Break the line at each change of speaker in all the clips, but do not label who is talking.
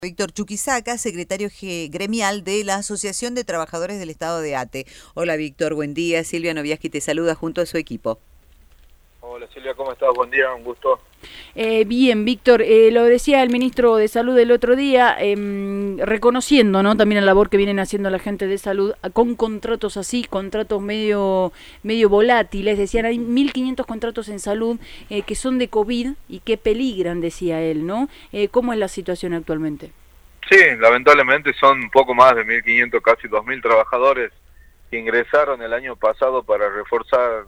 Víctor Chuquisaca, secretario gremial de la Asociación de Trabajadores del Estado de ATE. Hola Víctor, buen día. Silvia Noviaski te saluda junto a su equipo.
Hola Silvia, ¿cómo estás? Buen día, un gusto.
Bien, Víctor, lo decía el ministro de Salud el otro día, reconociendo, ¿no?, también la labor que vienen haciendo la gente de salud con contratos así, contratos medio volátiles. Decían, hay 1.500 contratos en salud que son de COVID y que peligran, decía él, ¿no? ¿Cómo es la situación actualmente?
Sí, lamentablemente son un poco más de 1.500, casi 2.000 trabajadores que ingresaron el año pasado para reforzar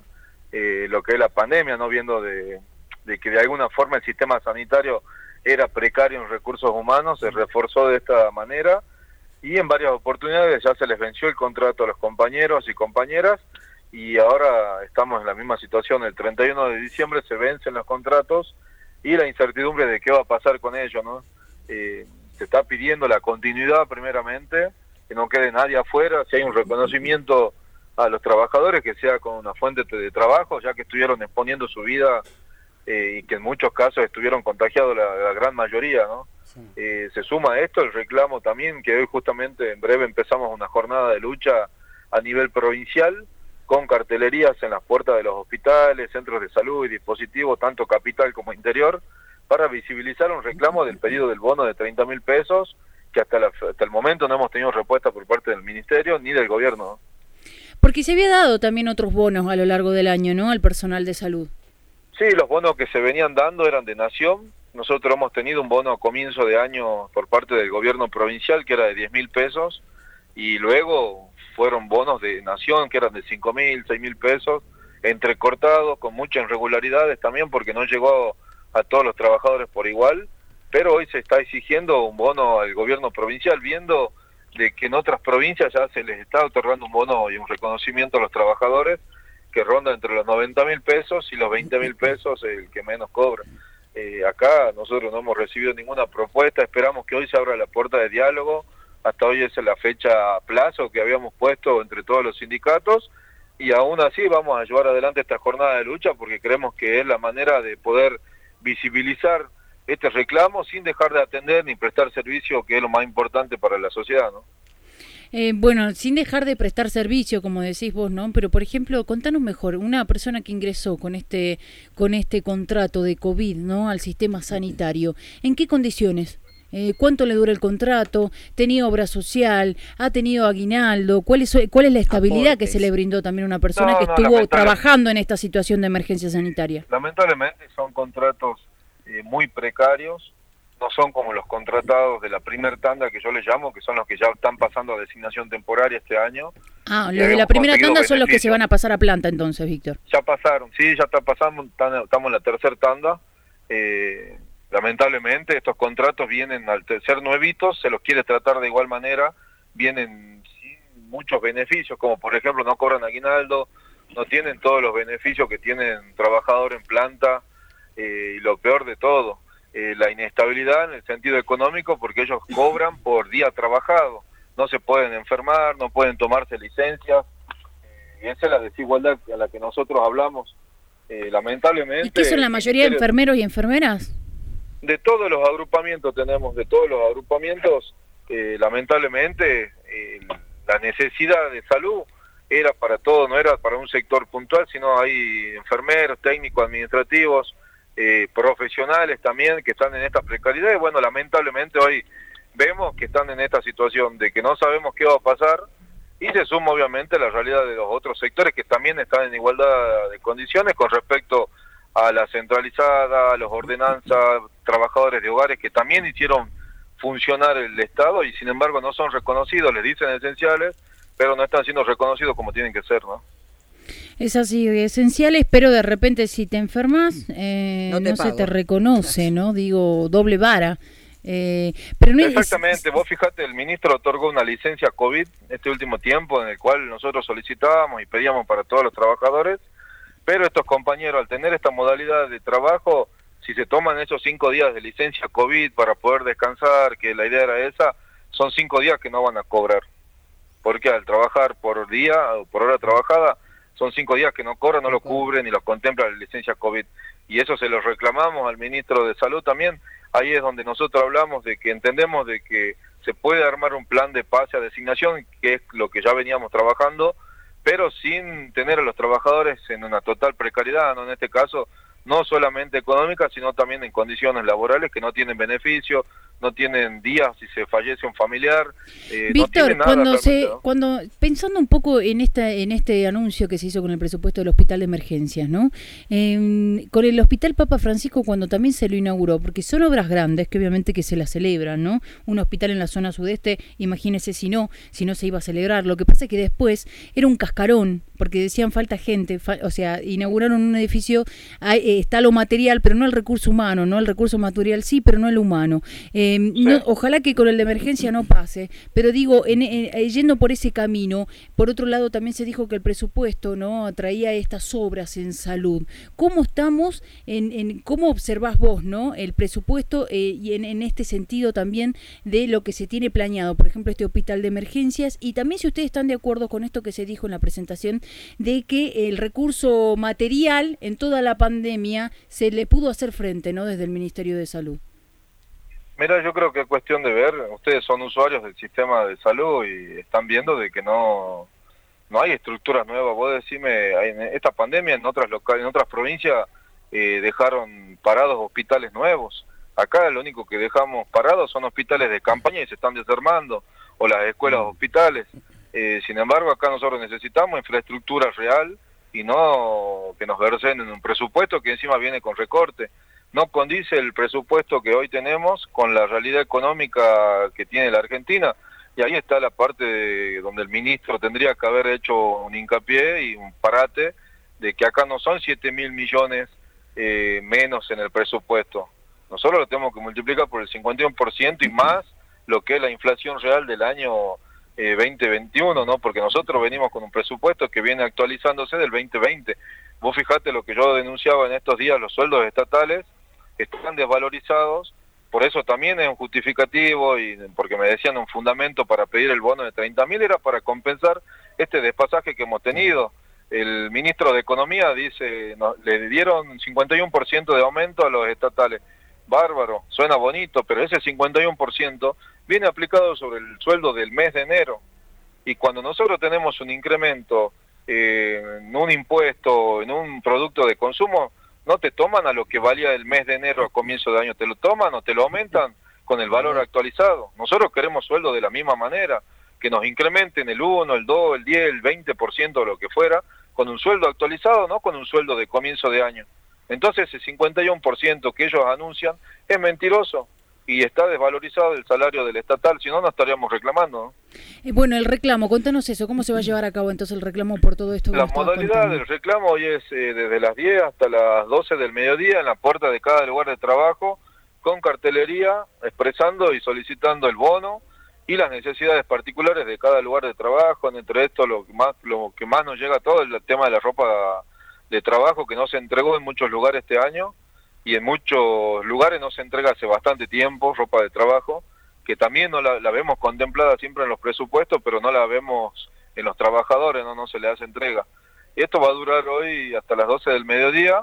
lo que es la pandemia, no viendo de que de alguna forma el sistema sanitario era precario en recursos humanos, se reforzó de esta manera y en varias oportunidades ya se les venció el contrato a los compañeros y compañeras y ahora estamos en la misma situación. El 31 de diciembre se vencen los contratos y la incertidumbre de qué va a pasar con ellos, ¿no? Se está pidiendo la continuidad primeramente, que no quede nadie afuera, si hay un reconocimiento a los trabajadores, que sea con una fuente de trabajo, ya que estuvieron exponiendo su vida y que en muchos casos estuvieron contagiados la gran mayoría, ¿no? Sí. Se suma a esto el reclamo también, que hoy justamente en breve empezamos una jornada de lucha a nivel provincial, con cartelerías en las puertas de los hospitales, centros de salud y dispositivos, tanto capital como interior, para visibilizar un reclamo del pedido del bono de 30.000 pesos, que hasta el momento no hemos tenido respuesta por parte del Ministerio ni del Gobierno, ¿no?
Porque se había dado también otros bonos a lo largo del año, ¿no?, al personal de salud.
Sí, los bonos que se venían dando eran de Nación. Nosotros hemos tenido un bono a comienzo de año por parte del gobierno provincial que era de 10.000 pesos y luego fueron bonos de Nación que eran de 5.000, 6.000 pesos, entrecortados con muchas irregularidades también porque no llegó a todos los trabajadores por igual, pero hoy se está exigiendo un bono al gobierno provincial, viendo de que en otras provincias ya se les está otorgando un bono y un reconocimiento a los trabajadores que ronda entre los 90.000 pesos y los 20.000 pesos, el que menos cobra. Acá nosotros no hemos recibido ninguna propuesta, esperamos que hoy se abra la puerta de diálogo, hasta hoy es la fecha a plazo que habíamos puesto entre todos los sindicatos, y aún así vamos a llevar adelante esta jornada de lucha porque creemos que es la manera de poder visibilizar este reclamo sin dejar de atender ni prestar servicio, que es lo más importante para la sociedad, ¿no?
Bueno, sin dejar de prestar servicio, como decís vos, ¿no? Pero, por ejemplo, contanos mejor, una persona que ingresó con este contrato de COVID, ¿no?, al sistema sanitario, ¿en qué condiciones? ¿Cuánto le dura el contrato? ¿Tenía obra social? ¿Ha tenido aguinaldo? ¿Cuál es la estabilidad que se le brindó también a una persona que estuvo trabajando en esta situación de emergencia sanitaria?
Lamentablemente son contratos muy precarios, no son como los contratados de la primer tanda que yo les llamo, que son los que ya están pasando a designación temporaria este año.
Ah, los de la primera tanda son los que se van a pasar a planta entonces, Víctor.
Ya pasaron, sí, ya está pasando, estamos en la tercera tanda. Lamentablemente estos contratos vienen al ser nuevitos, se los quiere tratar de igual manera, vienen sin muchos beneficios, como por ejemplo no cobran aguinaldo, no tienen todos los beneficios que tienen trabajador en planta, y lo peor de todo, la inestabilidad en el sentido económico, porque ellos cobran por día trabajado, no se pueden enfermar, no pueden tomarse licencias, y esa es la desigualdad a la que nosotros hablamos, lamentablemente.
¿Y qué son la mayoría de enfermeros y enfermeras?
De todos los agrupamientos tenemos, lamentablemente la necesidad de salud era para todo, no era para un sector puntual, sino hay enfermeros, técnicos, administrativos, profesionales también que están en esta precariedad y bueno, lamentablemente hoy vemos que están en esta situación de que no sabemos qué va a pasar y se suma obviamente la realidad de los otros sectores que también están en igualdad de condiciones con respecto a la centralizada, a los ordenanzas, trabajadores de hogares que también hicieron funcionar el Estado y sin embargo no son reconocidos, les dicen esenciales, pero no están siendo reconocidos como tienen que ser, ¿no?
Es así, esenciales, pero de repente si te enfermas, no se te reconoce, ¿no? Digo, doble vara. Pero no
exactamente, vos fijate, el ministro otorgó una licencia COVID este último tiempo en el cual nosotros solicitábamos y pedíamos para todos los trabajadores, pero estos compañeros al tener esta modalidad de trabajo, si se toman esos 5 días de licencia COVID para poder descansar, que la idea era esa, son 5 días que no van a cobrar, porque al trabajar por día o por hora trabajada, son 5 días que no cobran, no lo cubren ni lo contempla la licencia COVID. Y eso se lo reclamamos al ministro de Salud también. ahí es donde nosotros hablamos de que entendemos de que se puede armar un plan de pase a designación, que es lo que ya veníamos trabajando, pero sin tener a los trabajadores en una total precariedad, ¿no? En este caso, no solamente económica, sino también en condiciones laborales que no tienen beneficio, no tienen días si se fallece un familiar.
Víctor,
no nada,
cuando pensando un poco en este anuncio que se hizo con el presupuesto del Hospital de Emergencias, ¿no? Con el Hospital Papa Francisco, cuando también se lo inauguró, porque son obras grandes que obviamente que se las celebran, ¿no? Un hospital en la zona sudeste, imagínese si no se iba a celebrar. Lo que pasa es que después era un cascarón, porque decían falta gente, o sea, inauguraron un edificio, está lo material, pero no el recurso humano, ¿no? El recurso material sí, pero no el humano. No, ojalá que con el de emergencia no pase, pero digo, yendo por ese camino, por otro lado también se dijo que el presupuesto no traía estas obras en salud. ¿Cómo estamos, cómo observás vos, no, el presupuesto y en este sentido también de lo que se tiene planeado, por ejemplo, este hospital de emergencias, y también si ustedes están de acuerdo con esto que se dijo en la presentación de que el recurso material en toda la pandemia se le pudo hacer frente, ¿no?, desde el Ministerio de Salud?
Mira, yo creo que es cuestión de ver, ustedes son usuarios del sistema de salud y están viendo de que no hay estructuras nuevas. Vos decime, en esta pandemia en otras provincias dejaron parados hospitales nuevos. Acá lo único que dejamos parados son hospitales de campaña y se están desarmando, o las escuelas hospitales. Sin embargo, acá nosotros necesitamos infraestructura real y no que nos versen en un presupuesto que encima viene con recorte. No condice el presupuesto que hoy tenemos con la realidad económica que tiene la Argentina, y ahí está la parte donde el ministro tendría que haber hecho un hincapié y un parate de que acá no son 7.000 millones menos en el presupuesto. Nosotros lo tenemos que multiplicar por el 51% y más lo que es la inflación real del año 2021, ¿no? Porque nosotros venimos con un presupuesto que viene actualizándose del 2020. Vos fijate lo que yo denunciaba en estos días, los sueldos estatales están desvalorizados, por eso también es un justificativo, y porque me decían un fundamento para pedir el bono de 30.000 era para compensar este despasaje que hemos tenido. El ministro de Economía dice, le dieron un 51% de aumento a los estatales. Bárbaro, suena bonito, pero ese 51% viene aplicado sobre el sueldo del mes de enero. Y cuando nosotros tenemos un incremento en un impuesto, en un producto de consumo, no te toman a lo que valía el mes de enero a comienzo de año, te lo toman o te lo aumentan con el valor actualizado. Nosotros queremos sueldo de la misma manera, que nos incrementen el 1, el 2, el 10, el 20% o lo que fuera, con un sueldo actualizado, no con un sueldo de comienzo de año. Entonces ese 51% que ellos anuncian es mentiroso y está desvalorizado el salario del estatal, si no, no estaríamos reclamando, ¿no?
Bueno, el reclamo, contanos eso, ¿cómo se va a llevar a cabo entonces el reclamo por todo esto?
La modalidad del reclamo hoy es desde las 10 hasta las 12 del mediodía en la puerta de cada lugar de trabajo, con cartelería, expresando y solicitando el bono y las necesidades particulares de cada lugar de trabajo. Entre esto lo que más nos llega a todo es el tema de la ropa de trabajo, que no se entregó en muchos lugares este año, y en muchos lugares no se entrega hace bastante tiempo, ropa de trabajo, que también no la vemos contemplada siempre en los presupuestos, pero no la vemos en los trabajadores, no se le hace entrega. Y esto va a durar hoy hasta las 12 del mediodía,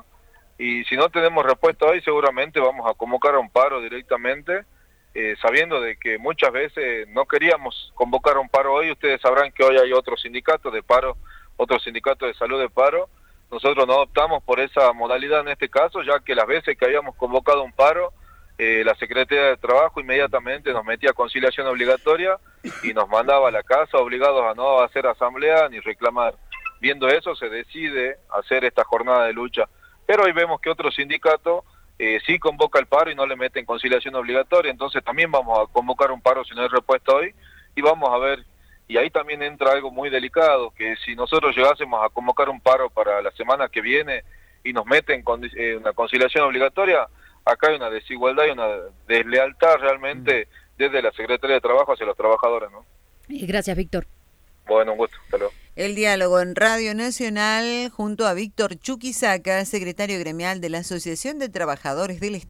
y si no tenemos respuesta hoy, seguramente vamos a convocar a un paro directamente, sabiendo de que muchas veces no queríamos convocar a un paro hoy. Ustedes sabrán que hoy hay otro sindicato de paro, otro sindicato de salud de paro. Nosotros no optamos por esa modalidad en este caso, ya que las veces que habíamos convocado un paro, la Secretaría de Trabajo inmediatamente nos metía conciliación obligatoria y nos mandaba a la casa obligados a no hacer asamblea ni reclamar. Viendo eso, se decide hacer esta jornada de lucha. Pero hoy vemos que otro sindicato sí convoca el paro y no le meten conciliación obligatoria, entonces también vamos a convocar un paro si no hay respuesta hoy, y vamos a ver. Y ahí también entra algo muy delicado, que si nosotros llegásemos a convocar un paro para la semana que viene y nos meten una conciliación obligatoria, acá hay una desigualdad y una deslealtad realmente desde la Secretaría de Trabajo hacia los trabajadores, ¿no?
Gracias, Víctor.
Bueno, un gusto. Hasta luego.
El diálogo en Radio Nacional junto a Víctor Chuquisaca, secretario gremial de la Asociación de Trabajadores del Estado.